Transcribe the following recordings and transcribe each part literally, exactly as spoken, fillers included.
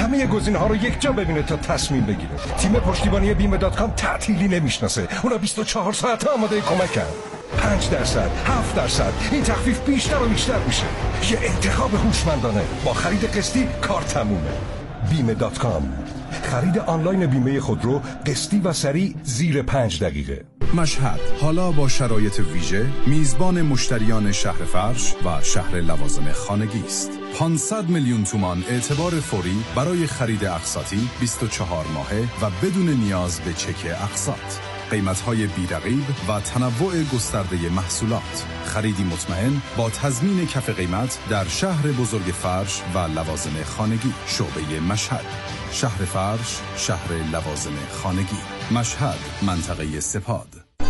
همه گزینه‌ها رو یک جا ببینه تا تصمیم بگیره. تیم پشتیبانی بیمه دات کام تعطیلی نمیشناسه. اونا بیست و چهار ساعته آماده کمکن. پنج درصد، هفت درصد، این تخفیف بیشتر و بیشتر میشه. یه انتخاب هوشمندانه. با خرید قسطی کار تمومه. بیمه دات کام، خرید آنلاین بیمه خودرو قسطی و سریع زیر پنج دقیقه. مشهد حالا با شرایط ویژه میزبان مشتریان شهر فرش و شهر لوازم خانگی است. پانصد میلیون تومان اعتبار فوری برای خرید اقساطی بیست و چهار ماهه و بدون نیاز به چک اقساط. قیمت‌های بی‌رقیب و تنوع گسترده محصولات. خریدی مطمئن با تضمین کف قیمت در شهر بزرگ فرش و لوازم خانگی. شعبه مشهد، شهر فرش، شهر لوازم خانگی. مشهد، منطقه سپاد.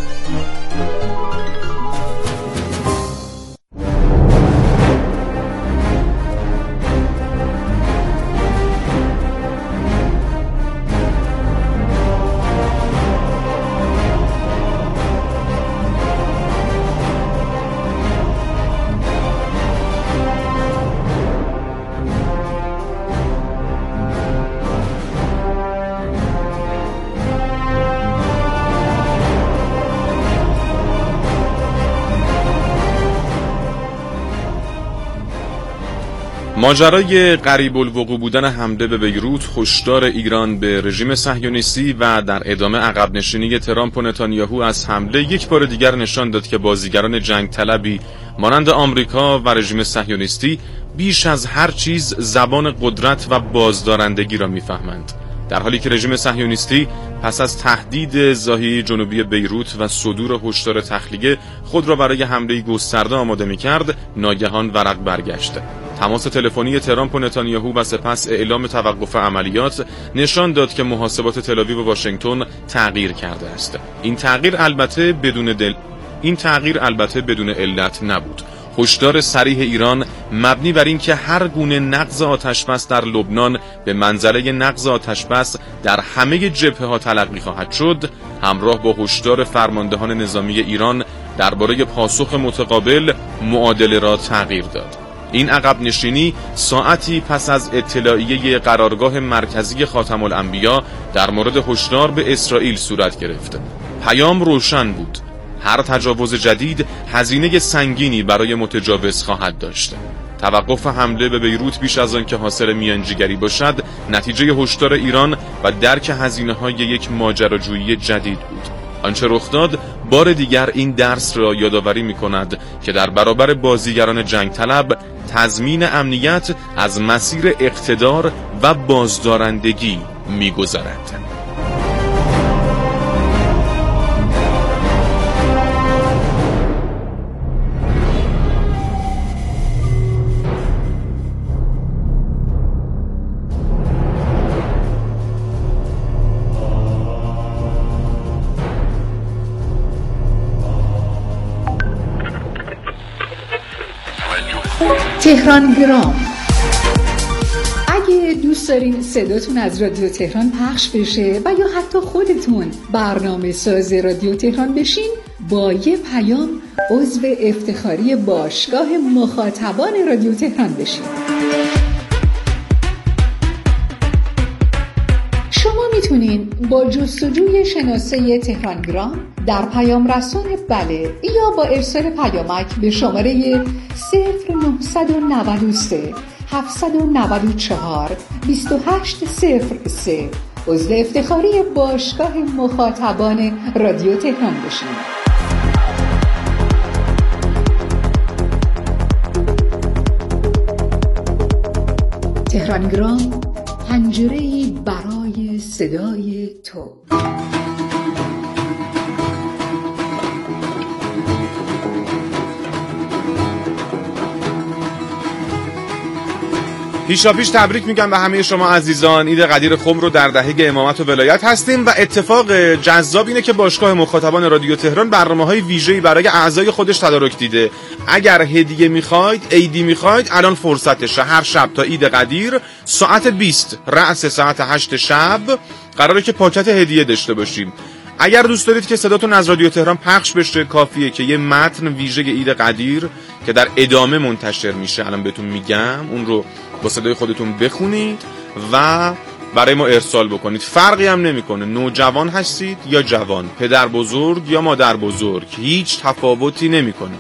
ماجرای غریب الوقوع بودن حمله به بیروت، هشدار ایران به رژیم صهیونیستی و در ادامه عقب نشینی ترامپ و نتانیاهو از حمله یک بار دیگر نشان داد که بازیگران جنگ طلبی مانند آمریکا و رژیم صهیونیستی بیش از هر چیز زبان قدرت و بازدارندگی را میفهمند. در حالی که رژیم صهیونیستی پس از تهدید ضاحیه جنوبی بیروت و صدور هشدار تخلیه خود را برای حمله گسترده آماده می‌کرد، ناگهان ورق برگشت. تماس تلفنی ترامپ و نتانیاهو و سپس اعلام توقف عملیات نشان داد که محاسبات تل‌آویو و واشنگتن تغییر کرده است. این تغییر البته بدون دل این تغییر البته بدون علت نبود. هشدار صریح ایران مبنی بر این که هر گونه نقض آتشبس در لبنان به منزله نقض آتشبس در همه جبهه‌ها تلقی خواهد شد، همراه با هشدار فرماندهان نظامی ایران درباره پاسخ متقابل، معادله را تغییر داد. این عقب نشینی ساعتی پس از اطلاعیه قرارگاه مرکزی خاتم الانبیا در مورد هشدار به اسرائیل صورت گرفت. پیام روشن بود: هر تجاوز جدید هزینه سنگینی برای متجاوز خواهد داشت. توقف حمله به بیروت بیش از آن که حاصل میانجیگری باشد، نتیجه هشدار ایران و درک هزینه‌های یک ماجراجویی جدید بود. آنچه رخ داد بار دیگر این درس را یادآوری می‌کند که در برابر بازیگران جنگ طلب، تضمین امنیت از مسیر اقتدار و بازدارندگی می‌گذرد. تهران گرام. اگه دوست دارین صداتون از رادیو تهران پخش بشه و یا حتی خودتون برنامه ساز رادیو تهران بشین، با یه پیام عضو افتخاری باشگاه مخاطبان رادیو تهران بشین. شما میتونین با جستجوی شناسه تهران گرام در پیام رسان بله یا با ارسال پیامک به شماره صفر نهصد و نود و سه هفتصد و نود و چهار بیست و هشت صفر سه عضو افتخاری باشگاه مخاطبان رادیو تهران بشین. تهران گرام، پنجره‌ای برای صدای تو. پیشا پیش تبریک میگم به همه شما عزیزان. عید قدیر خم رو در دهه امامت و ولایت هستیم و اتفاق جذاب اینه که باشگاه مخاطبان رادیو تهران برنامه‌های ویژه‌ای برای اعضای خودش تدارک دیده. اگر هدیه میخواید، عیدی میخواید، الان فرصتشه. هر شب تا عید قدیر ساعت بیست رأس ساعت هشت شب قراره که پاکت هدیه داشته باشیم. اگر دوست دارید که صداتون از رادیو تهران پخش بشه، کافیه که یه متن ویژه عید قدیر که در ادامه منتشر میشه الان بهتون میگم، اون رو با صدای خودتون بخونید. و برای ما ارسال بکنید. فرقی هم نمیکنه نوجوان هستید یا جوان، پدر بزرگ یا مادر بزرگ، هیچ تفاوتی نمیکنه.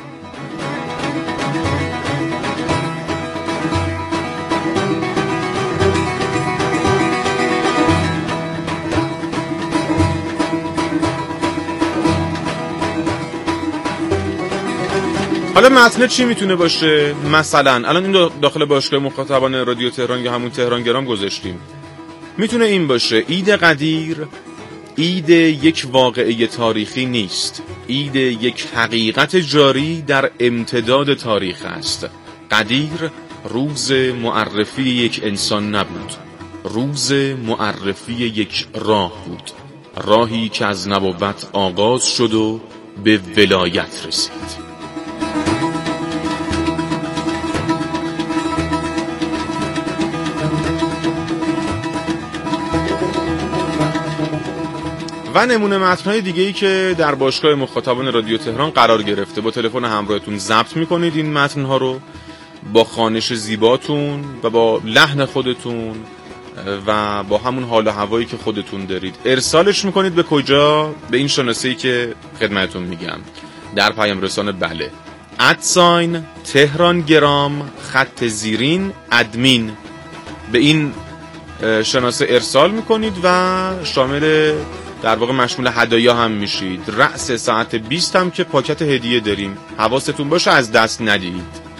حالا متن چی میتونه باشه؟ مثلا الان این داخل باشگاه مخاطبان رادیو تهران یا همون تهران گرام گذاشتیم. میتونه این باشه: عید قدیر عید یک واقعه تاریخی نیست، عید یک حقیقت جاری در امتداد تاریخ است. قدیر روز معرفی یک انسان نبود، روز معرفی یک راه بود، راهی که از نبوت آغاز شد و به ولایت رسید. و نمونه متن‌های دیگه‌ای که در باشگاه مخاطبان رادیو تهران قرار گرفته، با تلفن همراهتون ضبط می‌کنید این متن‌ها رو با خوانش زیباتون و با لحن خودتون و با همون حال و هوایی که خودتون دارید ارسالش می‌کنید به کجا؟ به این شناسه‌ای که خدمتتون میگم در پیام رسان بله ادساین تهران گرام خط زیرین ادمین. به این شناسه ارسال می‌کنید و شامل در واقع مشمول هدایا هم میشید. رأس ساعت بیست هم که پاکت هدیه داریم، حواستون باشه از دست ندید.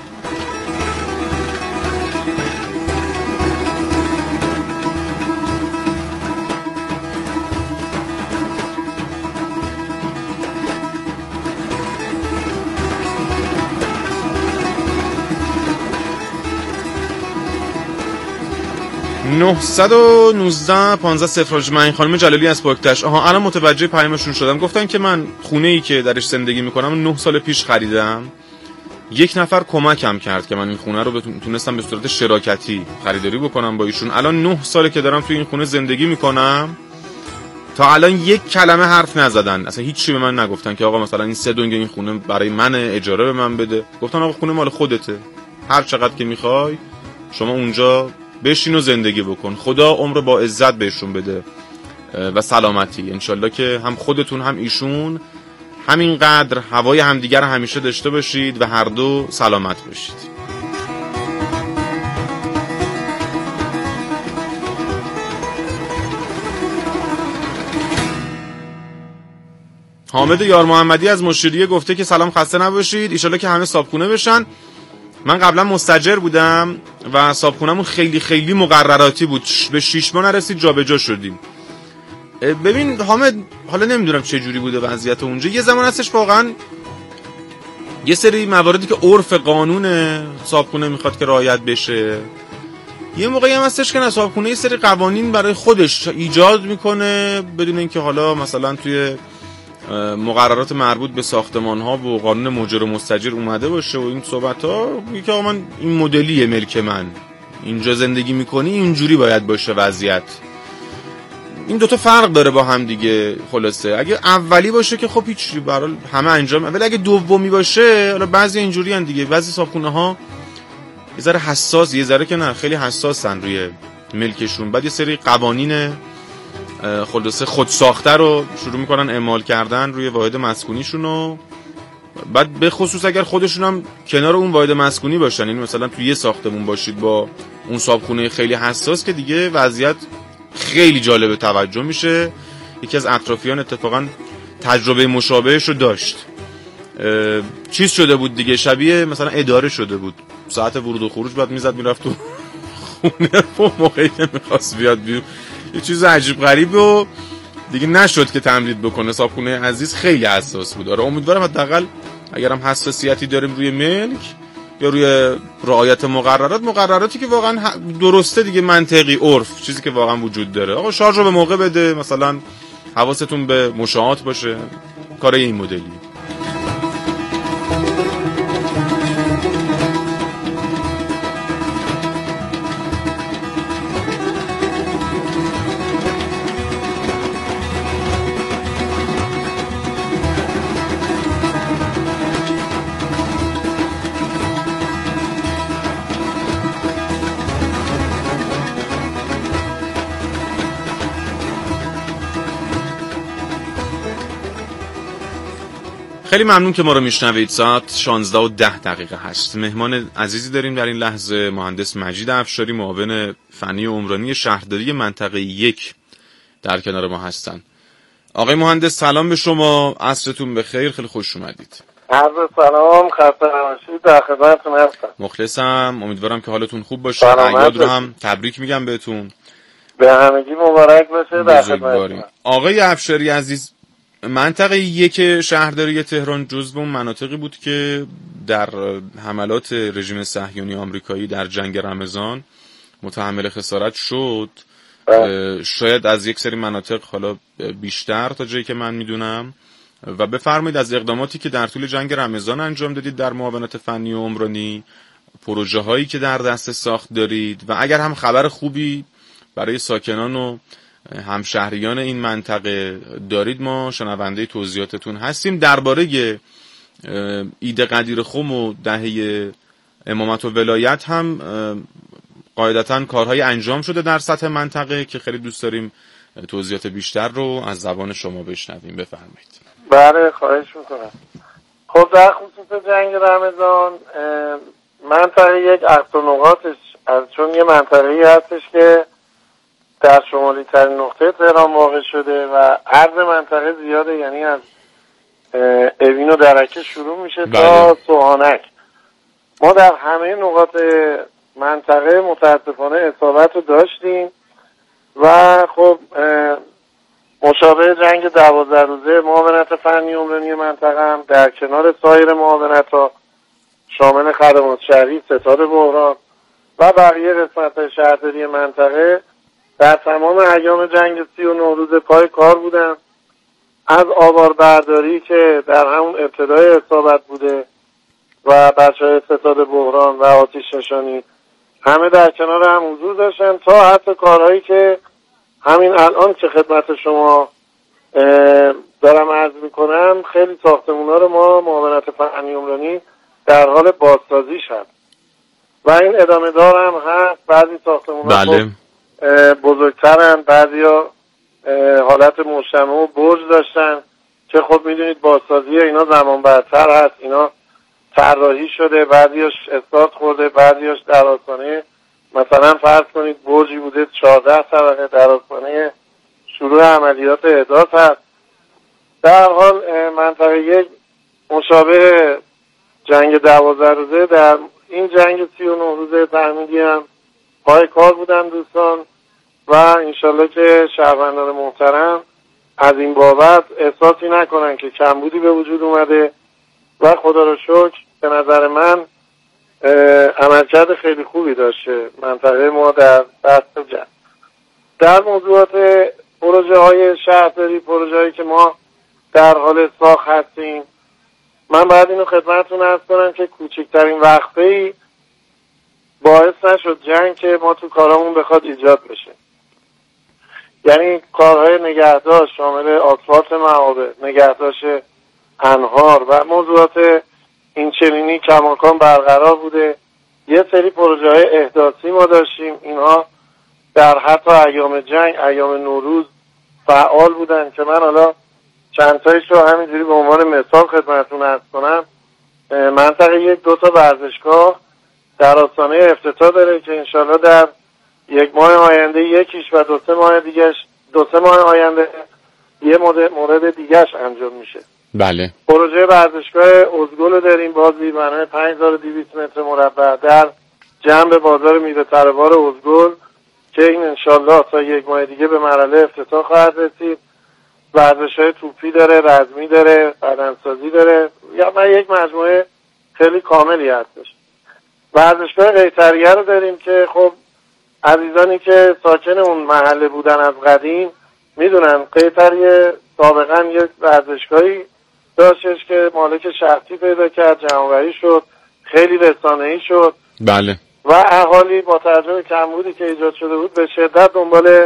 نه یک نه پانزده صفر هشت. من خانم جلالی از پاکتش. آها الان متوجه پیامشون شدم. گفتن که من خونه‌ای که درش زندگی میکنم نه سال پیش خریدم. یک نفر کمکم کرد که من این خونه رو تونستم به صورت شراکتی خریداری بکنم با ایشون. الان نه ساله که دارم توی این خونه زندگی میکنم. تا الان یک کلمه حرف نزدن، اصلا هیچ چی به من نگفتن که آقا مثلا این سه دنگ این خونه برای من، اجاره به من بده. گفتن آقا خونه مال خودته، هر چقدر که میخوای شما اونجا بشین و زندگی بکن. خدا عمر با عزت بهشون بده و سلامتی. انشالله که هم خودتون هم ایشون همینقدر هوای همدیگر همیشه داشته باشید و هر دو سلامت باشید. حامد یار محمدی از مشیریه گفته که سلام، خسته نباشید، ایشالله که همه صابخونه بشن. من قبلا مستاجر بودم و صابخونمون خیلی خیلی مقرراتی بود، به شیش ماه نرسید جابجا شدیم. ببین حامد، حالا نمیدونم چه جوری بوده وضعیت اونجا. یه زمان هستش واقعا یه سری مواردی که عرف قانون صابخونه میخواد که رعایت بشه، یه موقعی هم هستش که نه صابخونه یه سری قوانین برای خودش ایجاد میکنه بدون اینکه حالا مثلا توی مقررات مربوط به ساختمان ها و قانون مجر و مستاجر اومده باشه و این صحبت ها. میگه که آقا من این مدلیه ملک من، اینجا زندگی میکنی اینجوری باید باشه وضعیت. این دوتا فرق داره با هم دیگه. خلاصه اگه اولی باشه که خب هیچ برای همه انجام، ولی اگه دومی باشه، حالا بعضی اینجوری ان دیگه، بعضی صابخونه ها یه ذره حساس، یه ذره که نه خیلی حساسن روی ملکشون. بعد یه سری قوانین خلاصه خود ساخته رو شروع میکنن اعمال کردن روی واحد مسکونیشون و بعد به خصوص اگر خودشون هم کنار اون واحد مسکونی باشن، یعنی مثلا توی یه ساختمون باشید با اون صابخونه خیلی حساس، که دیگه وضعیت خیلی جالب توجه میشه. یکی از اطرافیان اتفاقا تجربه مشابهش رو داشت. چیز شده بود دیگه، شبیه مثلا اداره شده بود، ساعت ورود و خروج بعد میزد میرفت تو خونه و موقعی که میخواست بیاد بیرون یه چیز عجیب غریب و دیگه نشد که تمدید بکنه. صابخونه عزیز خیلی حساس بود. آره امیدوارم حداقل اگرم حساسیتی داریم روی ملک یا روی رعایت مقررات، مقرراتی که واقعا درسته دیگه، منطقی، عرف، چیزی که واقعا وجود داره. آقا شارژ رو به موقع بده، مثلا حواستون به مشاهات باشه، کارای این مدلی. خیلی ممنون که ما رو میشنوید. ساعت شانزده و ده دقیقه هست. مهمان عزیزی داریم در این لحظه، مهندس مجید افشاری، معاون فنی و عمرانی شهرداری منطقه یک در کنار ما هستن. آقای مهندس سلام به شما، عصرتون بخیر، خیلی خوش اومدید. عرض سلام، خسته نباشید، در خدمتتون هستم. مخلصم، امیدوارم که حالتون خوب باشه. اعیاد رو هم تبریک میگم بهتون. به همگی مبارک باشه، در خدمتتون. آقای افشاری عزیز، منطقه یک شهرداری تهران جزو اون مناطقی بود که در حملات رژیم صهیونی آمریکایی در جنگ رمضان متحمل خسارت شد. شاید از یک سری مناطق حالا بیشتر تا جایی که من میدونم. و بفرمایید از اقداماتی که در طول جنگ رمضان انجام دادید در معاونت فنی و عمرانی، پروژه هایی که در دست ساخت دارید و اگر هم خبر خوبی برای ساکنان و همشهریان این منطقه دارید ما شنونده توضیحاتتون هستیم. درباره عید قدیر خم و دهه امامت و ولایت هم قاعدتاً کارهای انجام شده در سطح منطقه که خیلی دوست داریم توضیحات بیشتر رو از زبان شما بشنویم. بفرمایید. بله خواهش میکنم. خب در خصوص جنگ رمضان، منطقه یک عقد و نقاطش از چون یه منطقه‌ای هستش که در شمالی ترین نقطه تهران واقع شده و عرض منطقه زیاده، یعنی از اوین و درکه شروع میشه بله. تا سوهانک. ما در همه نقاط منطقه متاسفانه اصابت رو داشتیم و خب مشابه جنگ دوازده روزه معاونت فنی عمرانی منطقه هم در کنار سایر معاونت ها شامل خدمات شهری، ستاد بحران و بقیه قسمت شهرداری منطقه در تمام ایام جنگ سی و نه روز پای کار بودن. از آوار برداری که در همون ابتدای اصابت بوده و بچه‌های ستاد بحران و آتش نشانی همه در کنار هم حضور داشتن تا حتی کارهایی که همین الان که خدمت شما دارم عرض میکنم، خیلی ساختمونا رو ما معاونت فنی عمرانی در حال بازسازی شد و این ادامه دار هم هست. بعضی ساختمونا بله. بزرگترن، بعضی ها حالت مجتمع و برج داشتن که خب میدونید بازسازی اینا زمان برتر هست، اینا طراحی شده، بعضیاش استارت خورده، بعضیاش در آستانه مثلا فرض کنید برجی بوده چهارده طبقه در آستانه شروع عملیات احداث هست. در حال منطقه یک مشابه جنگ دوازده روزه در این جنگ سی و نه روزه تحمیلی هم پای کار بودن دوستان و انشالله که شهروندان محترم از این بابت احساسی نکنن که کمبودی به وجود اومده و خدا رو شکر به نظر من عملکرد خیلی خوبی داشته منطقه ما در دست جنگ. در موضوعات پروژه های شهرداری، پروژه هایی که ما در حال ساخت هستیم، من باید اینو خدمتتون عرض کنم که کوچکترین وقفه‌ای باعث نشد جنگ که ما تو کارامون بخواد ایجاد بشه. یعنی کارهای نگهداشت شامل آسفالت معابر، نگهداشت انهار و موضوعات این چنینی کماکان برقرار بوده. یه سری پروژه های احداثی ما داشتیم، اینها در حتی ایام جنگ، ایام نوروز فعال بودن که من حالا چند تایش رو همینجوری به عنوان مثال خدمتتون عرض کنم. منطقه یک دو تا ورزشگاه در آستانه افتتاح داره که انشالله در یک ماه آینده یکیش و دو سه ماه دیگهش دو سه ماه آینده یه مورد دیگهش انجام میشه. بله. پروژه ورزشگاه ازگل داریم، بازی بنای پنج هزار و دویست متر مربع در جنب بازار میوه تره‌بار ازگل که این انشالله تا یک ماه دیگه به مرحله افتتاح خواهد رسید. ورزش‌های توپی داره، رزمی داره، بدنسازی داره، یا من یک مجموعه خیلی کاملی هستش. ورزشگاه قیصریه رو داریم که خب عزیزانی که ساکن اون محله بودن از قدیم میدونن قیصریه سابقا یک ورزشگاهی داشتش که مالک شخصی پیدا کرد، جمع‌آوری شد، خیلی رسانه‌ای شد. بله. و اهالی با توجه به کمبودی که ایجاد شده بود به شدت دنبال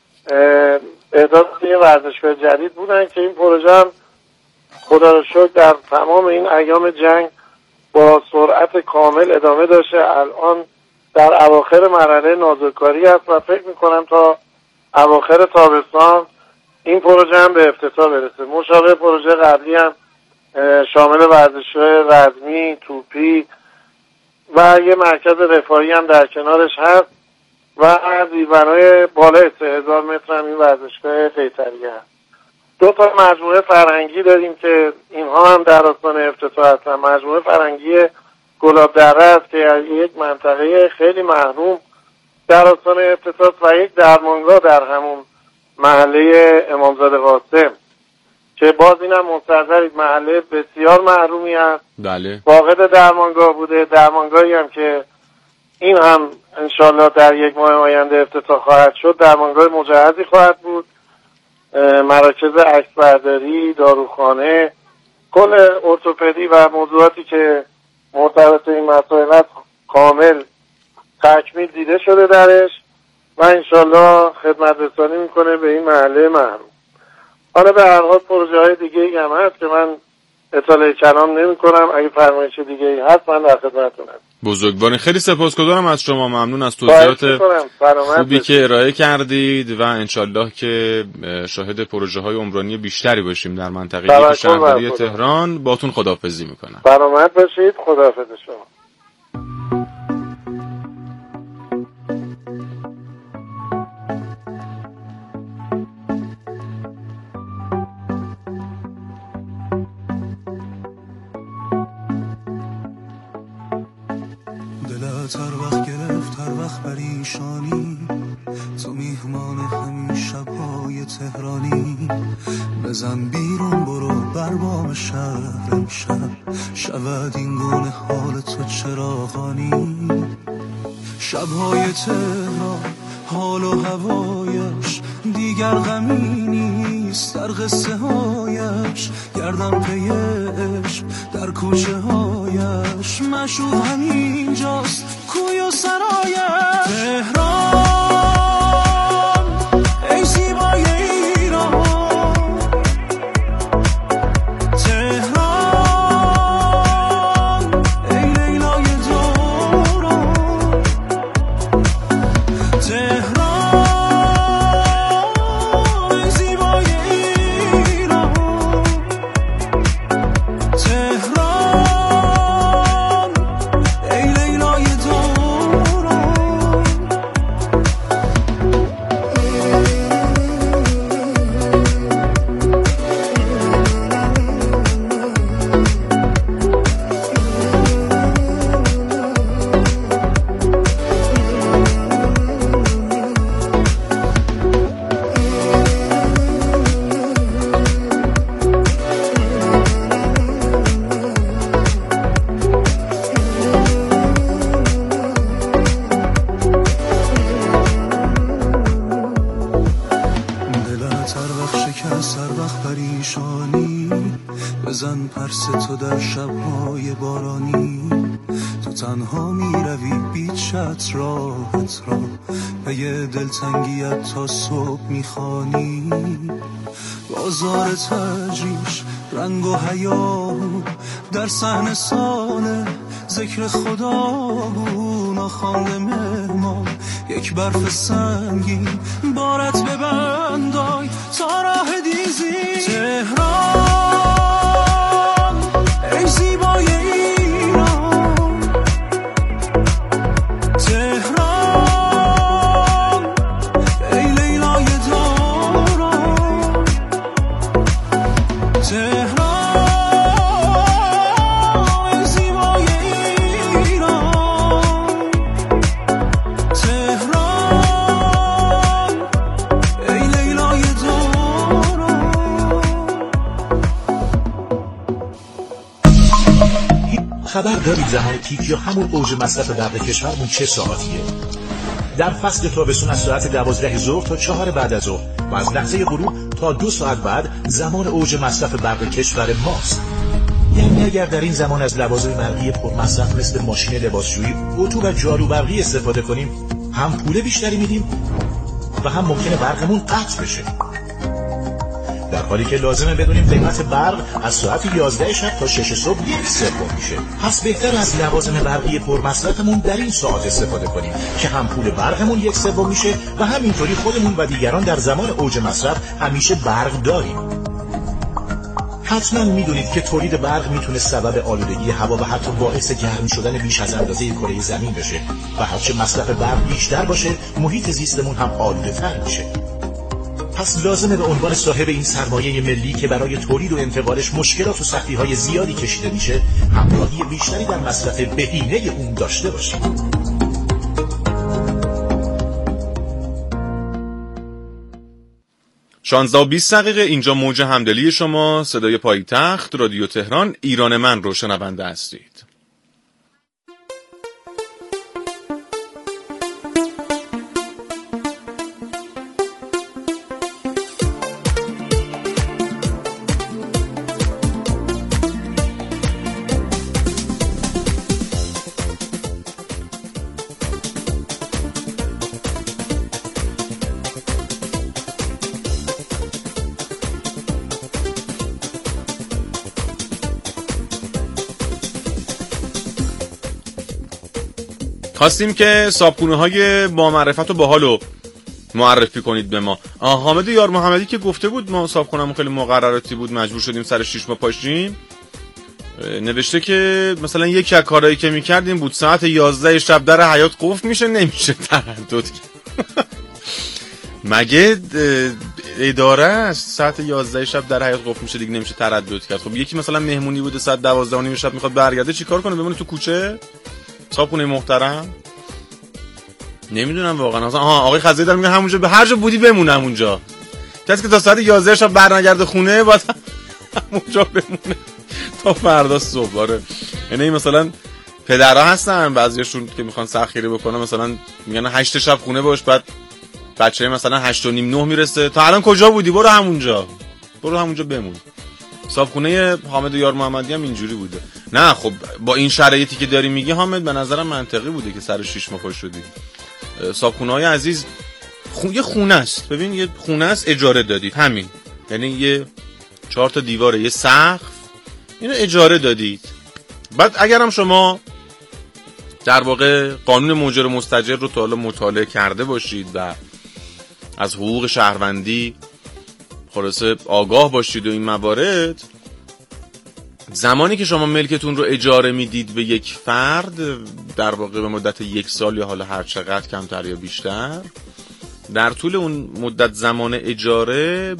احداث یه ورزشگاه جدید بودن که این پروژه هم خدا رو شکر در تمام این ایام جنگ با سرعت کامل ادامه داشته. الان در اواخر مرحله نازکاری است و فکر میکنم تا اواخر تابستان این پروژه هم به افتتاح برسه. مشابه پروژه قبلی هم شامل ورزش‌های رزمی، توپی و یه مرکز رفاهی هم در کنارش هست و زیربنای بالای سه هزار متر هم این ورزشگاه قیصریه هست. دو تا مجموعه فرهنگی داریم که اینها هم در آستانه افتتاح هستن. مجموعه فرهنگی گلاب دره است که یک منطقه خیلی محروم در آستانه افتتاح و یک درمانگاه در همون محله امامزاده قاسم که باز اینم مستحضرید محله بسیار محرومی است. بله. فاقد درمانگاه بوده. درمانگاهی هم که این هم انشالله در یک ماه آینده افتتاح خواهد شد. درمانگاه مجهزی خواهد بود. مراکز عکسبرداری، داروخانه، کل ارتوپدی و موضوعاتی که مرتبط این مسائل است کامل تکمیل دیده شده درش و انشالله خدمت رسانی میکنه به این محله محروم. حالا به هر حال پروژه های دیگه ای هم هست که من اطلاع کلام نمی کنم. اگه فرمایش دیگه ای هست من در خدمتتون هستم. بزرگوارین خیلی سپاسگزارم از شما. ممنون از توضیحات خوبی که ارائه کردید و انشالله که شاهد پروژه های عمرانی بیشتری باشیم در منطقه شهرداری تهران. باتون خداحافظی میکنم. سلامت باشید. خداحافظ شما. دلت هر وقت گرفت هر وقت پریشانی تو میهمان همین شبهای تهرانی بزن بیرون برو بر بام شهر امشب شود این گونه حال تو چراغانی شبهای تهران حال و هوایش دیگر غمی نیست در قصه هایش گردم پی عشق در کوچه هایش مشهور همینجاست کوی و سرایش تهران ای زیبای ایران تهران ای لیلای دوران تهران ای زیبای ایران تهران ای لیلای بزن پرس تو در شبهای بارانی تو تنها می روی بیچت راحت را پی دلتنگیت تا صبح می خوانی بازار تجریش رنگ و حیاهو در صحن ساله ذکر خدا بو ناخوانده مهمان یک برف سنگین بارت ببندای تا راه دیزی تهران ای زیبای ایران تهران ای لیلای دوران تهران ای زیبای ایران تهران ای لیلای دوران. خبر دارید زمان پیک یا همون اوج مصرف برق کشورمون چه ساعتیه؟ در فصل تابستون از ساعت دوازده ظهر تا چهار بعد از ظهر و از لحظه غروب تا دو ساعت بعد زمان اوج مصرف برق کشور ماست. یعنی اگر در این زمان از لوازم برقی پرمصرف مثل ماشین لباسشویی، اتو و جارو برقی استفاده کنیم، هم پول بیشتری میدیم و هم ممکنه برقمون قطع بشه. در حالی که لازمه بدونیم قیمت برق از ساعت یازده شب تا شش صبح یک سوم میشه. پس بهتر از لوازم برقی پرمصرفمون در این ساعت استفاده کنیم که هم پول برقمون یک سوم میشه و همینطوری خودمون و دیگران در زمان اوج مصرف همیشه برق داریم. حتما میدونید که تولید برق میتونه سبب آلودگی هوا و حتی باعث گرم شدن بیش از اندازه کره زمین بشه و هرچه مصرف برق بیشتر باشه محیط زیستمون هم آلوده تر میشه. پس لازمه به عنوان صاحب این سرمایه ملی که برای تولید و انتقالش مشکلات و سختی‌های زیادی کشیده میشه همراهی بیشتری در مصرف بهینه اون داشته باشید. شانزده و بیست دقیقه اینجا موج همدلی شما، صدای پایتخت، رادیو تهران، ایران من رو شنونده هستید. خواستیم که صابخونه های با معرفت و باحالو معرفی کنید به ما. حامد یار محمدی که گفته بود ما صابخونه‌مون خیلی مقرراتی بود مجبور شدیم سر شش ماه پاشیم، نوشته که مثلا یکی از کارهایی که میکردیم بود ساعت یازده شب در حیاط قفل میشه نمیشه تردد مگه اداره است ساعت یازده شب در حیاط قفل میشه دیگه نمیشه تردد کرد؟ خب یکی مثلا مهمونی بوده ساعت دوازده و نیم شب میخواد برگرده چیکار کنه؟ بمونه تو کوچه؟ صابخونه محترم نمیدونم واقعا. اصلا آها آقای خزایی داره میگه همونجا به هر جا بودی بمونم اونجا. کسی که تا ساعت یازده شب برنگرده خونه باید همونجا بمونه تا فردا صبح. آره یعنی مثلا پدرها هستن بعضیاشون که میخوان سخیری بکنن مثلا میگن هشت شب خونه باش، بعد بچه‌ها مثلا هشت و نیم نه میرسه تا الان کجا بودی برو همونجا برو همونجا بمون. صابخونه حامد یار محمدی هم اینجوری بوده. نه خب با این شرایطی که داری میگی حامد به نظرم منطقی بوده که سر شش ماه پاش شدی. صابخونه‌های عزیز خو... یه خونه است، ببین یه خونه است اجاره دادید همین، یعنی یه چهار تا دیواره یه سقف اینو اجاره دادید. بعد اگرم شما در واقع قانون مؤجر و مستاجر رو تا حالا مطالعه کرده باشید و از حقوق شهروندی خلاصه آگاه باشید و این موارد، زمانی که شما ملکتون رو اجاره میدید به یک فرد در واقع به مدت یک سال یا حالا هر چقدر کمتر یا بیشتر، در طول اون مدت زمان اجاره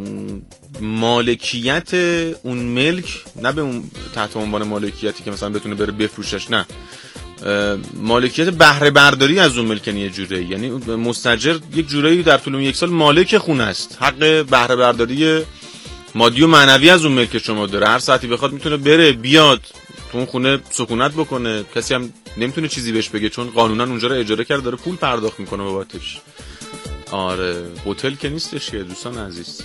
مالکیت اون ملک نه به اون تحت عنوان مالکیتی که مثلا بتونه بره بفروشش، نه مالکیت بهره برداری از اون ملک، یه جوری یعنی مستاجر یک جوری در طول اون یک سال مالک خونه است، حق بهره برداری مادی و معنوی از اون ملک شما داره. هر ساعتی بخواد میتونه بره بیاد تو اون خونه سکونت بکنه، کسی هم نمیتونه چیزی بهش بگه چون قانونا اونجا رو اجاره کرده داره پول پرداخت میکنه بابتش. آره هتل که نیستش که دوستان عزیز.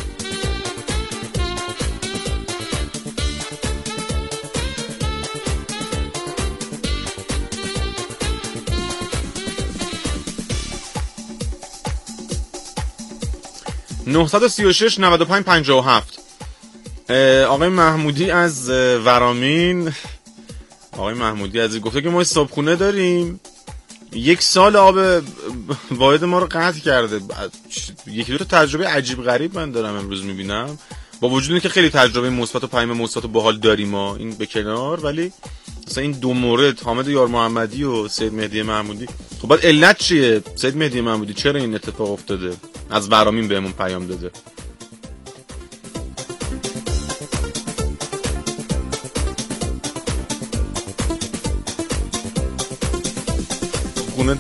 نه سه شش نه پنج پنج هفت آقای محمودی از ورامین، آقای محمودی از گفته که ما صابخونه داریم یک سال آب واحد ما رو قطع کرده. یکی دو تا تجربه عجیب غریب من دارم امروز میبینم، با وجود اینکه خیلی تجربه مثبت و پیام مثبت و باحال داریم ما این به کنار، ولی مثلا این دو مورد حامد یار محمدی و سید مهدی محمودی، خب بعد علت چیه؟ سید مهدی محمودی چرا این اتفاق افتاده؟ از ورامین بهمون پیام داده. خونه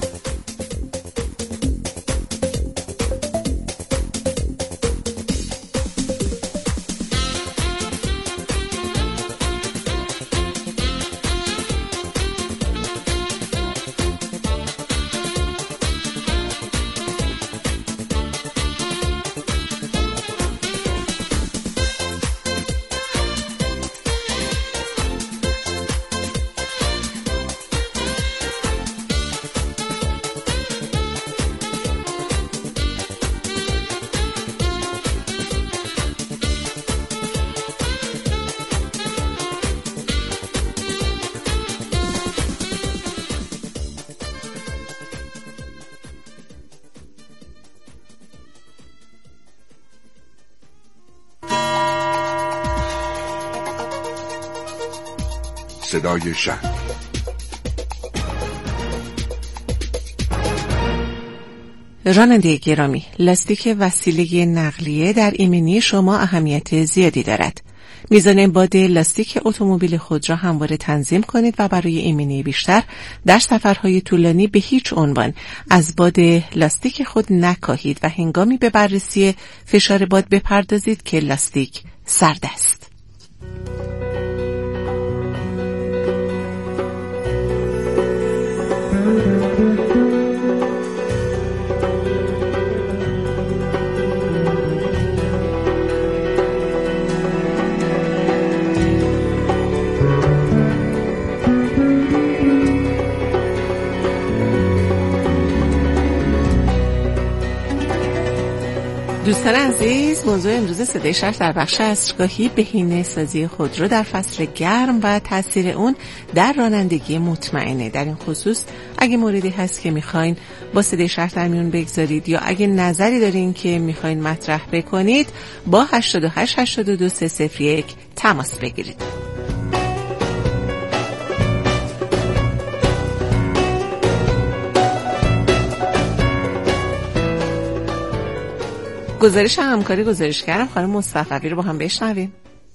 صدای شهر. راننده گرامی، لاستیک وسیله نقلیه در ایمنی شما اهمیت زیادی دارد. میزان باد لاستیک اتومبیل خود را همواره تنظیم کنید و برای ایمنی بیشتر در سفرهای طولانی به هیچ عنوان از باد لاستیک خود نکاهید و هنگامی به بررسی فشار باد بپردازید که لاستیک سرد است. دوستان عزیز، موضوع امروز صدای شهر در بخش عصرگاهی بهینه سازی خودرو در فصل گرم و تاثیر اون در رانندگی مطمئنه. در این خصوص اگه موردی هست که میخواین با صدای شهر در میون بگذارید یا اگه نظری دارین که میخواین مطرح بکنید، با هشتاد و هشت هشتاد و دو سه صفر یک تماس بگیرید. گزارش همکاری گزارشگرم خانم مصطفی رو با هم بشنویم.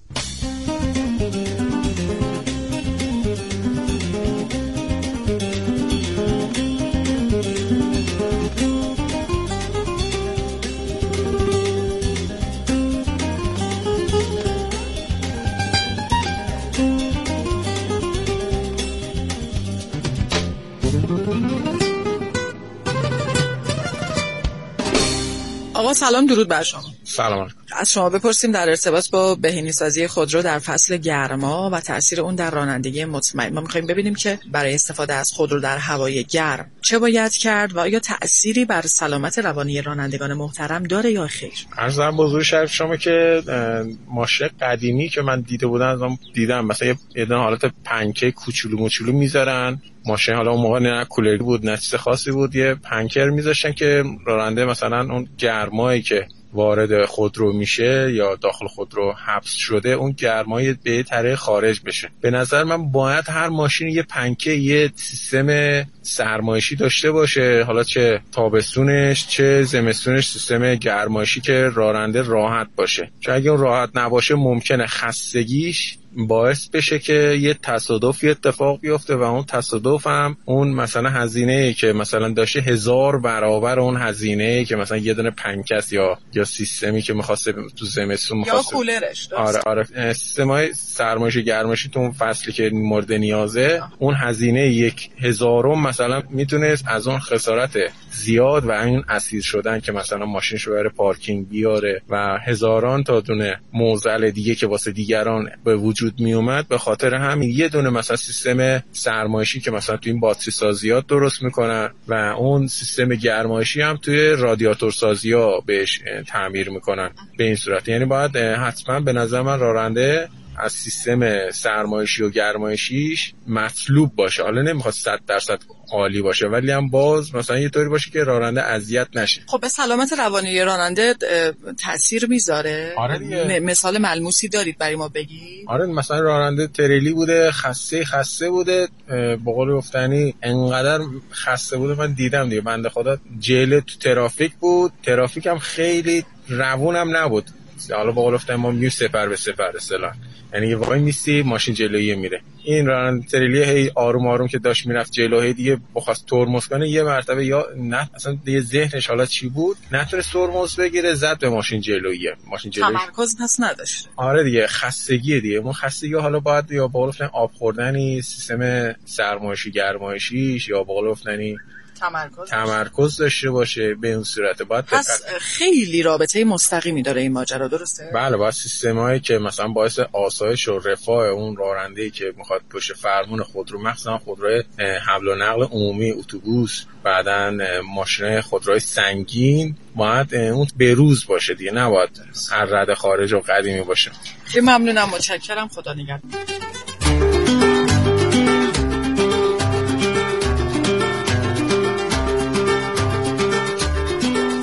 آقا سلام، درود بر شما. سلام. از شما بپرسیم در ارتباط با بهینه سازی خودرو در فصل گرما و تاثیر اون در رانندگی مطمئن. ما می‌خوایم ببینیم که برای استفاده از خودرو در هوای گرم چه باید کرد و آیا تأثیری بر سلامت روانی رانندگان محترم داره یا خیر؟ عرضم به حضور شریف شما که ماشین قدیمی که من دیده بودم ازم دیدم مثلا یه دونه حالت پنکه کوچولو موچولو میذارن ماشین، حالا اون موقع نه کولری بود نه چیز خاصی بود، یه پنکر میذاشتن که راننده مثلا اون گرمایی که وارد خودرو میشه یا داخل خودرو حبس شده اون گرمای به طریق خارج بشه. به نظر من باید هر ماشین یه پنکه، یه سیستم سرمایشی داشته باشه، حالا چه تابستونش چه زمستونش سیستم گرمایشی که راننده راحت باشه، چون اگه اون راحت نباشه ممکنه خستگیش باعث بشه که یه تصادفی اتفاق بیفته و اون تصادف هم اون مثلا هزینه‌ای که مثلا داشته هزار برابر اون هزینه‌ای که مثلا یه دونه پنکس یا یا سیستمی که می‌خواسته تو زمستون می‌خواسته یا کولرش داشت. آره آره سیستمای سرمایشی گرمایشی تو اون فصلی که مورد نیازه آه. اون هزینه یک هزارم مثلا میتونه از اون خسارت زیاد و این اسیر شدن که مثلا ماشینشو بره پارکینگ بیاره و هزاران تا دونه معضل دیگه که واسه دیگران به وجود می اومد، به خاطر همین یه دونه مثلا سیستم سرمایشی که مثلا تو این باتری سازیات درست میکنن و اون سیستم گرمایشی هم توی رادیاتور سازی‌ها بهش تعمیر میکنن. به این صورت یعنی باید حتما به نظر من راننده از سیستم سرمایشی و گرمایشیش مطلوب باشه. حالا نمیخواد صد درصد عالی باشه ولی هم باز مثلا یه طوری باشه که راننده اذیت نشه. خب به سلامت روانی راننده تاثیر میذاره؟ آره دیگه. م- مثال ملموسی دارید برای ما بگی؟ آره مثلا راننده تریلی بوده، خسته خسته بوده، به قول گفتنی انقدر خسته بوده من دیدم دیگه، بنده خدا جیل تو ترافیک بود، ترافیک هم خیلی روون هم نبود، حالا به قول گفتن ما میگیم سپر به سپر اصطلاح، یعنی وای میستی ماشین جلویی میره. این راننده تریلی هی آروم آروم که داشت میرفت جلو، هی دیگه بخواست ترمز کنه یه مرتبه یا نه اصلا دیگه ذهنش حالا چی بود نتونست ترمز بگیره، زد به ماشین جلویی. ماشین جلویی تمرکز پس نداشت. آره دیگه خستگی دیگه. اون خستگی حالا باید یا به قول گفتن آب خوردنی، سیستم سرمایشی گرمایشیش یا به قول گفتنی تمرکز تمرکز داشته باشه. به اون صورت باید پس خیلی رابطه مستقیمی داره این ماجرا، درسته؟ بله، باید سیستمایی که مثلا باعث آسایش و رفاه اون راننده‌ای که میخواد پشت فرمون خودرو، مخصوصا خودروی حمل و نقل عمومی، اتوبوس، بعدن ماشین خودروی سنگین، باید اون بروز باشه دیگه، نباید هر رد خارج و قدیمی باشه. ممنونم، متشکرم، خدا نگهدار.